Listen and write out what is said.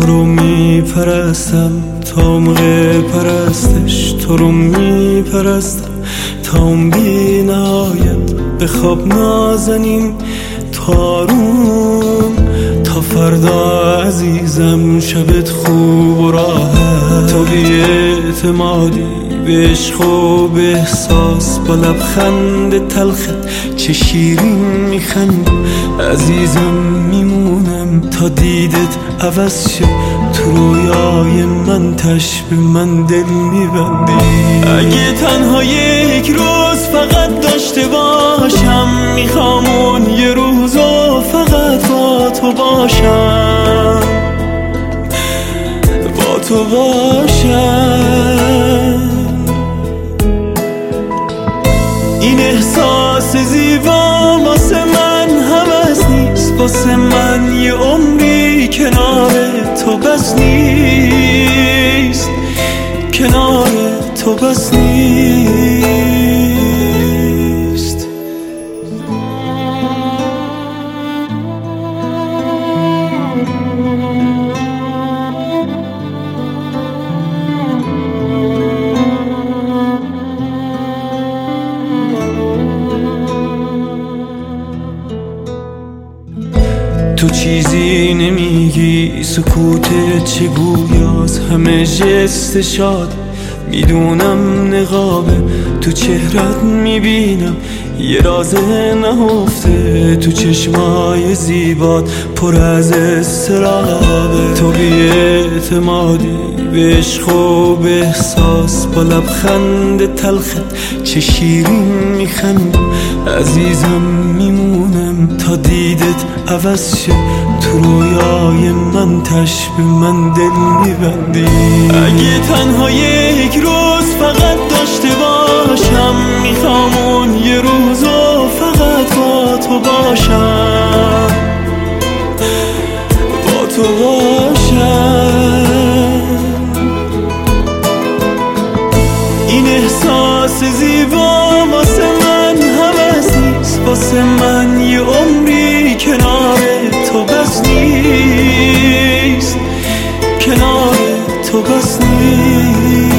رو میپرستم تا موقع پرستش، تو رو میپرستم تا اون بی نهایت به خواب نازنیم تارون. تا فردا عزیزم شبت خوب و راحت، تو بی اعتمادی به عشق و به احساس، با لبخند تلخت چه شیرین میخندی عزیزم. میمونم تا دیدت عوض شه، تو رویای من تشبه من دل میبندی. اگه تنها یک روز فقط داشته باشم، میخوام اون یه روزو فقط با تو باشم، با تو باشم. این احساس زیبا واسه من هوس نیست، واسه من یه عمری کنار تو بس نیست، کنار تو بس نیست. تو چیزی نمیگی، سکوتت چه گویاست، همه جست شاد میدونم نقابه تو چهرت میبینم یه راز نهفته، تو چشمای زیبات پر از استرابه. تو بی اعتمادی به عشق و به احساس، با لبخند تلخت چه شیرین میخندی عزیزم. میمونم تا دیدت عوض شه، تو رویای من تشبه من دل میبندی. اگه تنها یک روز فقط داشته باشم، میخوام اون یه روزو فقط با تو باشم، با تو باشم. این احساس زیبا واسه من هوس نیست، واسه من یه عمری کنار تو بس نیست، کنار تو بس نیست.